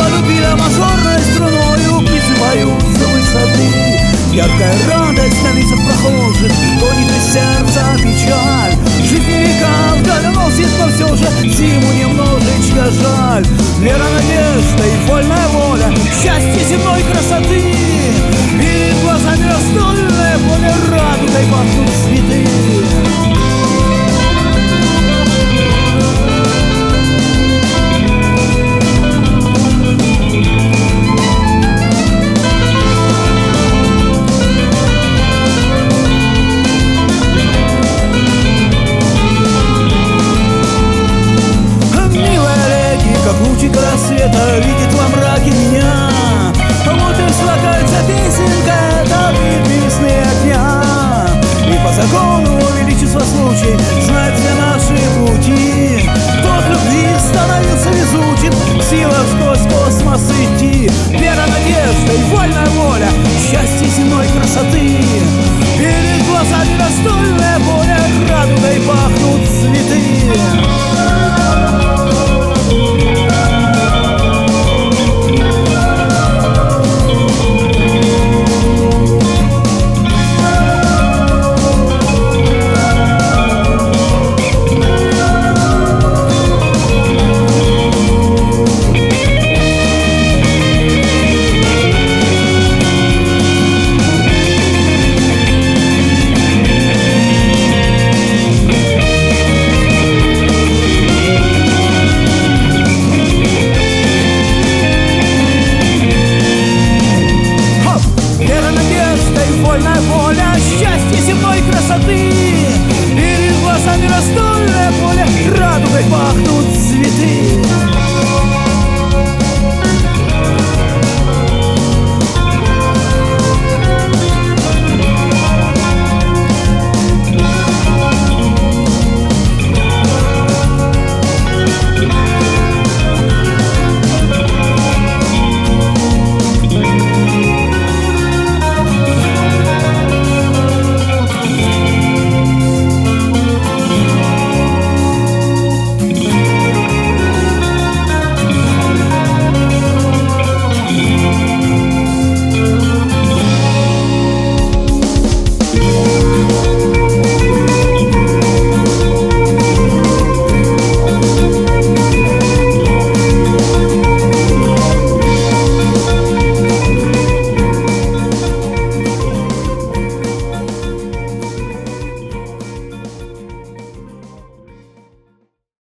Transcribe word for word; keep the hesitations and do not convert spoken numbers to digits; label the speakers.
Speaker 1: полюбила мажорной струною, призываются высоты. Яркая радость на лицах прохожих, тонет из сердца печаль. Жизнь не века вдаль носит, но все же зиму немножечко жаль. Вера, надежда и вольная воля, счастье земной красоты. Перед глазами раздольное поле, радугой пахнут цветы. Лучик рассвета видит во мраке меня. Вот и слагается песенка, это предвестные огня. И по закону величества случай знает все наши пути. Тот любви становился везучим, в силах сквозь космос идти. Вера, надежда и вольная воля, счастье земной красоты. Перед глазами раздольное поле, радугой пахнет